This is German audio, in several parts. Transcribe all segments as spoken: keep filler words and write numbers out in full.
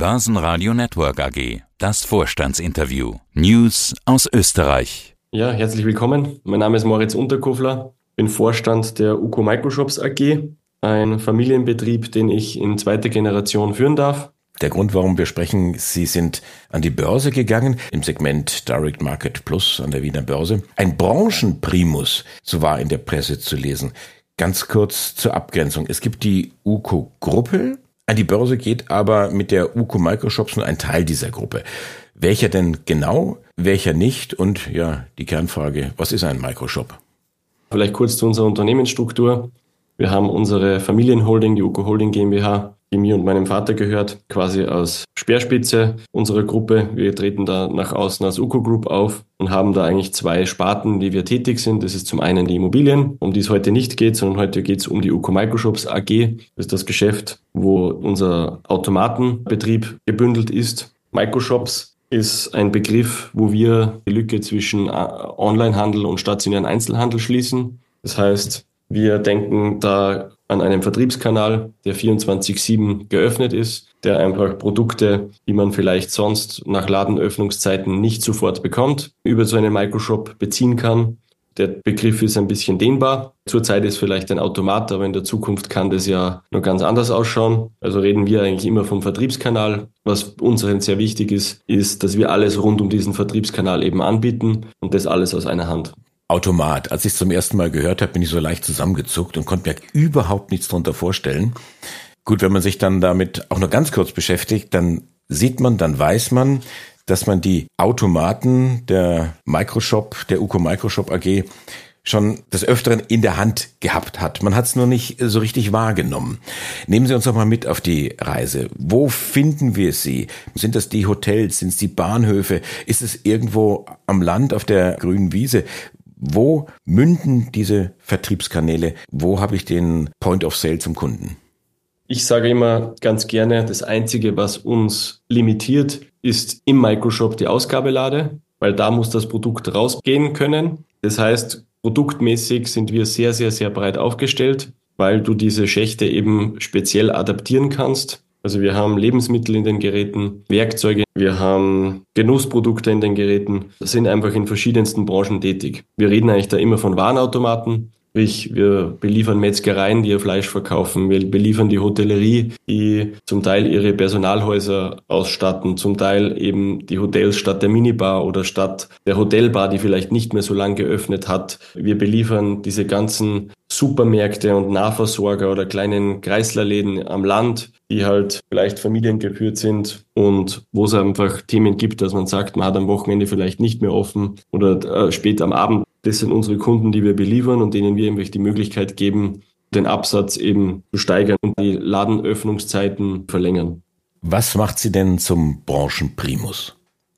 Börsenradio Network A G. Das Vorstandsinterview. News aus Österreich. Ja, herzlich willkommen. Mein Name ist Moritz Unterkofler. Bin Vorstand der U K O Microshops A G, ein Familienbetrieb, den ich in zweiter Generation führen darf. Der Grund, warum wir sprechen, Sie sind an die Börse gegangen, im Segment Direct Market Plus an der Wiener Börse. Ein Branchenprimus, so war in der Presse zu lesen. Ganz kurz zur Abgrenzung. Es gibt die U K O-Gruppe. An die Börse geht aber mit der U K O Microshops nur ein Teil dieser Gruppe. Welcher denn genau, welcher nicht? Und ja, die Kernfrage, was ist ein Microshop? Vielleicht kurz zu unserer Unternehmensstruktur. Wir haben unsere Familienholding, die U K O Holding GmbH, die mir und meinem Vater gehört, quasi als Speerspitze unserer Gruppe. Wir treten da nach außen als U K O Group auf und haben da eigentlich zwei Sparten, die wir tätig sind. Das ist zum einen die Immobilien, um die es heute nicht geht, sondern heute geht es um die U K O Microshops A G. Das ist das Geschäft, wo unser Automatenbetrieb gebündelt ist. Microshops ist ein Begriff, wo wir die Lücke zwischen Onlinehandel und stationären Einzelhandel schließen. Das heißt, wir denken da an einen Vertriebskanal, der vierundzwanzig sieben geöffnet ist, der einfach Produkte, die man vielleicht sonst nach Ladenöffnungszeiten nicht sofort bekommt, über so einen Microshop beziehen kann. Der Begriff ist ein bisschen dehnbar. Zurzeit ist vielleicht ein Automat, aber in der Zukunft kann das ja noch ganz anders ausschauen. Also reden wir eigentlich immer vom Vertriebskanal. Was uns sehr wichtig ist, ist, dass wir alles rund um diesen Vertriebskanal eben anbieten und das alles aus einer Hand. Automat. Als ich es zum ersten Mal gehört habe, bin ich so leicht zusammengezuckt und konnte mir überhaupt nichts darunter vorstellen. Gut, wenn man sich dann damit auch nur ganz kurz beschäftigt, dann sieht man, dann weiß man, dass man die Automaten der Microshop, der U K O Microshop A G schon des Öfteren in der Hand gehabt hat. Man hat es nur nicht so richtig wahrgenommen. Nehmen Sie uns doch mal mit auf die Reise. Wo finden wir Sie? Sind das die Hotels? Sind es die Bahnhöfe? Ist es irgendwo am Land auf der grünen Wiese? Wo münden diese Vertriebskanäle? Wo habe ich den Point of Sale zum Kunden? Ich sage immer ganz gerne, das Einzige, was uns limitiert, ist im Microshop die Ausgabelade, weil da muss das Produkt rausgehen können. Das heißt, produktmäßig sind wir sehr, sehr, sehr breit aufgestellt, weil du diese Schächte eben speziell adaptieren kannst. Also wir haben Lebensmittel in den Geräten, Werkzeuge, wir haben Genussprodukte in den Geräten. Das sind einfach in verschiedensten Branchen tätig. Wir reden eigentlich da immer von Warenautomaten. Sprich, wir beliefern Metzgereien, die ihr Fleisch verkaufen. Wir beliefern die Hotellerie, die zum Teil ihre Personalhäuser ausstatten, zum Teil eben die Hotels statt der Minibar oder statt der Hotelbar, die vielleicht nicht mehr so lange geöffnet hat. Wir beliefern diese ganzen Supermärkte und Nahversorger oder kleinen Kreislerläden am Land, die halt vielleicht familiengeführt sind und wo es einfach Themen gibt, dass man sagt, man hat am Wochenende vielleicht nicht mehr offen oder äh, spät am Abend. Das sind unsere Kunden, die wir beliefern und denen wir eben die Möglichkeit geben, den Absatz eben zu steigern und die Ladenöffnungszeiten verlängern. Was macht Sie denn zum Branchenprimus?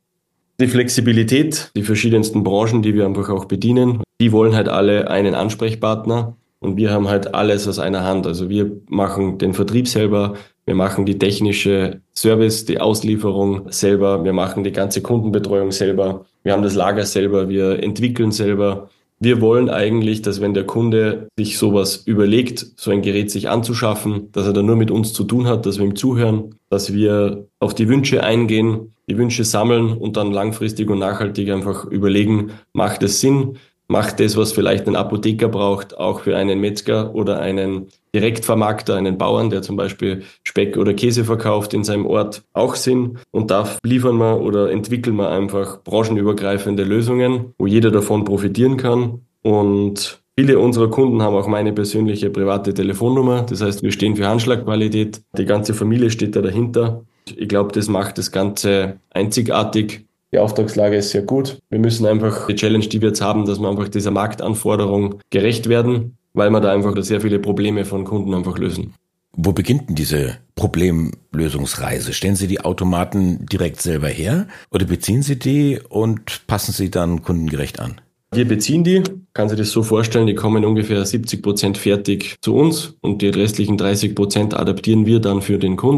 Die Flexibilität, die verschiedensten Branchen, die wir einfach auch bedienen, die wollen halt alle einen Ansprechpartner und wir haben halt alles aus einer Hand. Also wir machen den Vertrieb selber, wir machen die technische Service, die Auslieferung selber, wir machen die ganze Kundenbetreuung selber, wir haben das Lager selber, wir entwickeln selber. Wir wollen eigentlich, dass wenn der Kunde sich sowas überlegt, so ein Gerät sich anzuschaffen, dass er dann nur mit uns zu tun hat, dass wir ihm zuhören, dass wir auf die Wünsche eingehen, die Wünsche sammeln und dann langfristig und nachhaltig einfach überlegen, macht es Sinn? Macht das, was vielleicht ein Apotheker braucht, auch für einen Metzger oder einen Direktvermarkter, einen Bauern, der zum Beispiel Speck oder Käse verkauft in seinem Ort, auch Sinn. Und da liefern wir oder entwickeln wir einfach branchenübergreifende Lösungen, wo jeder davon profitieren kann. Und viele unserer Kunden haben auch meine persönliche private Telefonnummer. Das heißt, wir stehen für Handschlagqualität. Die ganze Familie steht da dahinter. Ich glaube, das macht das Ganze einzigartig. Die Auftragslage ist sehr gut. Wir müssen einfach die Challenge, die wir jetzt haben, dass wir einfach dieser Marktanforderung gerecht werden, weil wir da einfach sehr viele Probleme von Kunden einfach lösen. Wo beginnt denn diese Problemlösungsreise? Stellen Sie die Automaten direkt selber her oder beziehen Sie die und passen Sie dann kundengerecht an? Wir beziehen die, kann sich das so vorstellen, die kommen ungefähr siebzig Prozent fertig zu uns und die restlichen dreißig Prozent adaptieren wir dann für den Kunden.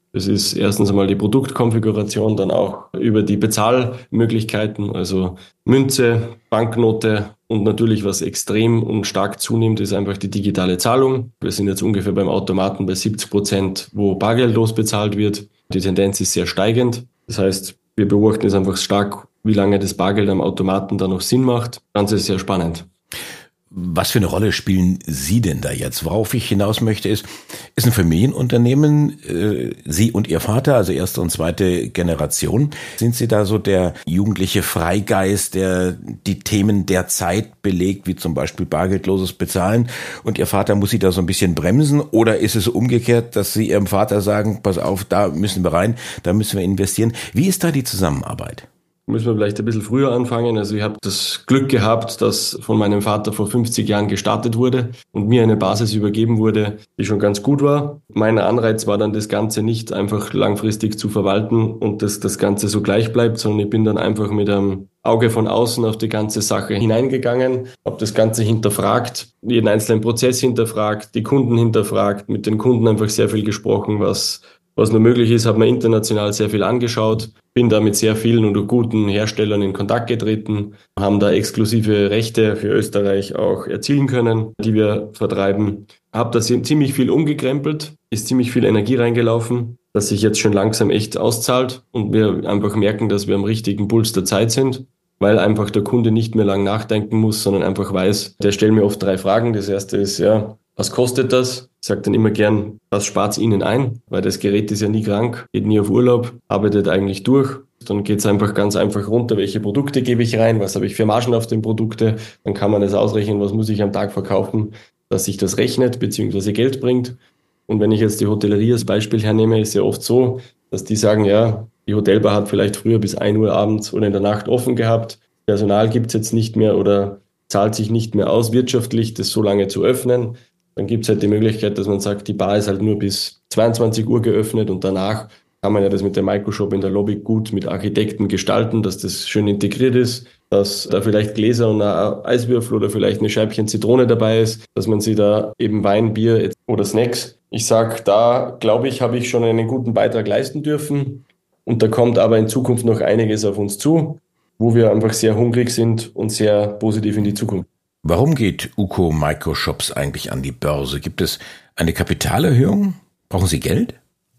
Das ist erstens einmal die Produktkonfiguration, dann auch über die Bezahlmöglichkeiten, also Münze, Banknote und natürlich, was extrem und stark zunimmt, ist einfach die digitale Zahlung. Wir sind jetzt ungefähr beim Automaten bei siebzig Prozent, wo bargeldlos bezahlt wird. Die Tendenz ist sehr steigend. Das heißt, wir beobachten es einfach stark, wie lange das Bargeld am Automaten da noch Sinn macht. Das Ganze ist sehr spannend. Was für eine Rolle spielen Sie denn da jetzt? Worauf ich hinaus möchte, ist, ist ein Familienunternehmen, äh, Sie und Ihr Vater, also erste und zweite Generation. Sind Sie da so der jugendliche Freigeist, der die Themen der Zeit belegt, wie zum Beispiel bargeldloses Bezahlen, und Ihr Vater muss Sie da so ein bisschen bremsen? Oder ist es umgekehrt, dass Sie Ihrem Vater sagen, pass auf, da müssen wir rein, da müssen wir investieren? Wie ist da die Zusammenarbeit? Müssen wir vielleicht ein bisschen früher anfangen. Also ich habe das Glück gehabt, dass von meinem Vater vor fünfzig Jahren gestartet wurde und mir eine Basis übergeben wurde, die schon ganz gut war. Mein Anreiz war dann, das Ganze nicht einfach langfristig zu verwalten und dass das Ganze so gleich bleibt, sondern ich bin dann einfach mit einem Auge von außen auf die ganze Sache hineingegangen, habe das Ganze hinterfragt, jeden einzelnen Prozess hinterfragt, die Kunden hinterfragt, mit den Kunden einfach sehr viel gesprochen, was Was nur möglich ist, habe mir international sehr viel angeschaut, bin da mit sehr vielen oder guten Herstellern in Kontakt getreten, haben da exklusive Rechte für Österreich auch erzielen können, die wir vertreiben. Habe da ziemlich viel umgekrempelt, ist ziemlich viel Energie reingelaufen, dass sich jetzt schon langsam echt auszahlt und wir einfach merken, dass wir am richtigen Puls der Zeit sind, weil einfach der Kunde nicht mehr lang nachdenken muss, sondern einfach weiß, der stellt mir oft drei Fragen. Das erste ist, ja, was kostet das? Ich sage dann immer gern, was spart es Ihnen ein? Weil das Gerät ist ja nie krank, geht nie auf Urlaub, arbeitet eigentlich durch. Dann geht es einfach ganz einfach runter, welche Produkte gebe ich rein, was habe ich für Margen auf den Produkte. Dann kann man das ausrechnen, was muss ich am Tag verkaufen, dass sich das rechnet bzw. Geld bringt. Und wenn ich jetzt die Hotellerie als Beispiel hernehme, ist ja oft so, dass die sagen, ja, die Hotelbar hat vielleicht früher bis ein Uhr abends oder in der Nacht offen gehabt. Personal gibt es jetzt nicht mehr oder zahlt sich nicht mehr aus, wirtschaftlich das so lange zu öffnen. Dann gibt es halt die Möglichkeit, dass man sagt, die Bar ist halt nur bis zweiundzwanzig Uhr geöffnet und danach kann man ja das mit dem Microshop in der Lobby gut mit Architekten gestalten, dass das schön integriert ist, dass da vielleicht Gläser und ein Eiswürfel oder vielleicht eine Scheibchen Zitrone dabei ist, dass man sie da eben Wein, Bier oder Snacks. Ich sag, da glaube ich, habe ich schon einen guten Beitrag leisten dürfen und da kommt aber in Zukunft noch einiges auf uns zu, wo wir einfach sehr hungrig sind und sehr positiv in die Zukunft. Warum geht UCO Microshops eigentlich an die Börse? Gibt es eine Kapitalerhöhung? Brauchen Sie Geld?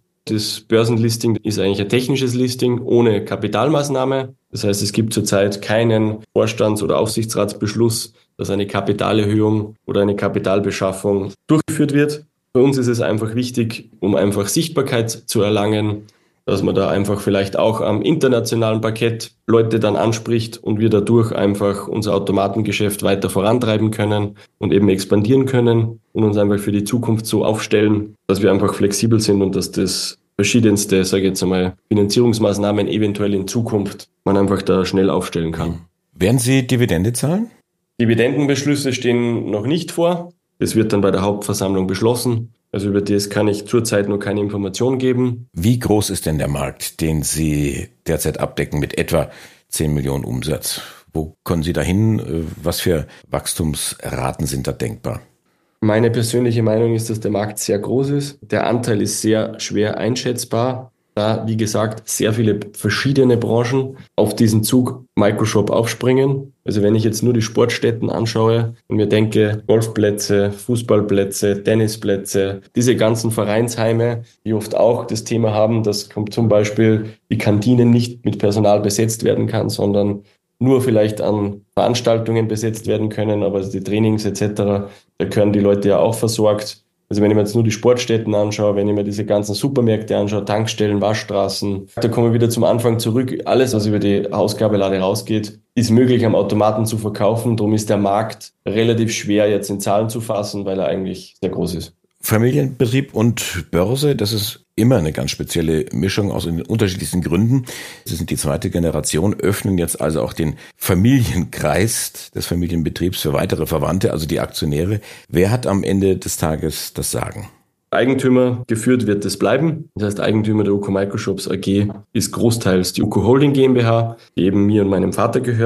Das Börsenlisting ist eigentlich ein technisches Listing ohne Kapitalmaßnahme. Das heißt, es gibt zurzeit keinen Vorstands- oder Aufsichtsratsbeschluss, dass eine Kapitalerhöhung oder eine Kapitalbeschaffung durchgeführt wird. Für uns ist es einfach wichtig, um einfach Sichtbarkeit zu erlangen, dass man da einfach vielleicht auch am internationalen Parkett Leute dann anspricht und wir dadurch einfach unser Automatengeschäft weiter vorantreiben können und eben expandieren können und uns einfach für die Zukunft so aufstellen, dass wir einfach flexibel sind und dass das verschiedenste, sage ich jetzt einmal, Finanzierungsmaßnahmen eventuell in Zukunft man einfach da schnell aufstellen kann. Werden Sie Dividende zahlen? Dividendenbeschlüsse stehen noch nicht vor. Das wird dann bei der Hauptversammlung beschlossen. Also über das kann ich zurzeit noch keine Information geben. Wie groß ist denn der Markt, den Sie derzeit abdecken mit etwa zehn Millionen Umsatz? Wo können Sie dahin? Was für Wachstumsraten sind da denkbar? Meine persönliche Meinung ist, dass der Markt sehr groß ist. Der Anteil ist sehr schwer einschätzbar, da, wie gesagt, sehr viele verschiedene Branchen auf diesen Zug Microshop aufspringen. Also wenn ich jetzt nur die Sportstätten anschaue und mir denke, Golfplätze, Fußballplätze, Tennisplätze, diese ganzen Vereinsheime, die oft auch das Thema haben, dass zum Beispiel die Kantine nicht mit Personal besetzt werden kann, sondern nur vielleicht an Veranstaltungen besetzt werden können, aber die Trainings et cetera, da können die Leute ja auch versorgt. Also wenn ich mir jetzt nur die Sportstätten anschaue, wenn ich mir diese ganzen Supermärkte anschaue, Tankstellen, Waschstraßen, da komme ich wieder zum Anfang zurück. Alles, was über die Ausgabelade rausgeht, ist möglich am Automaten zu verkaufen. Darum ist der Markt relativ schwer jetzt in Zahlen zu fassen, weil er eigentlich sehr groß ist. Familienbetrieb und Börse, das ist immer eine ganz spezielle Mischung aus den unterschiedlichsten Gründen. Sie sind die zweite Generation, öffnen jetzt also auch den Familienkreis des Familienbetriebs für weitere Verwandte, also die Aktionäre. Wer hat am Ende des Tages das Sagen? Eigentümer geführt wird es bleiben. Das heißt, Eigentümer der UCO Microshops A G ist großteils die UCO Holding GmbH, die eben mir und meinem Vater gehört.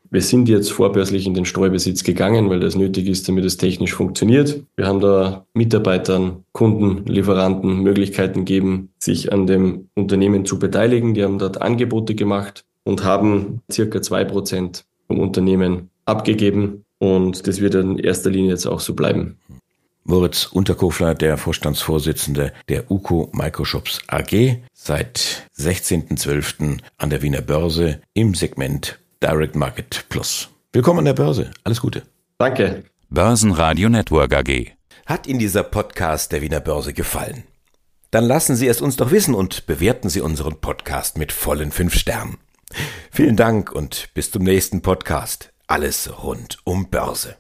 Wir sind jetzt vorbörslich in den Streubesitz gegangen, weil das nötig ist, damit es technisch funktioniert. Wir haben da Mitarbeitern, Kunden, Lieferanten Möglichkeiten gegeben, sich an dem Unternehmen zu beteiligen. Die haben dort Angebote gemacht und haben circa zwei Prozent vom Unternehmen abgegeben. Und das wird in erster Linie jetzt auch so bleiben. Moritz Unterkofler, der Vorstandsvorsitzende der UCO Microshops A G, seit sechzehnten zwölften an der Wiener Börse im Segment Direct Market Plus. Willkommen an der Börse. Alles Gute. Danke. Börsenradio Network A G. Hat Ihnen dieser Podcast der Wiener Börse gefallen? Dann lassen Sie es uns doch wissen und bewerten Sie unseren Podcast mit vollen fünf Sternen. Vielen Dank und bis zum nächsten Podcast. Alles rund um Börse.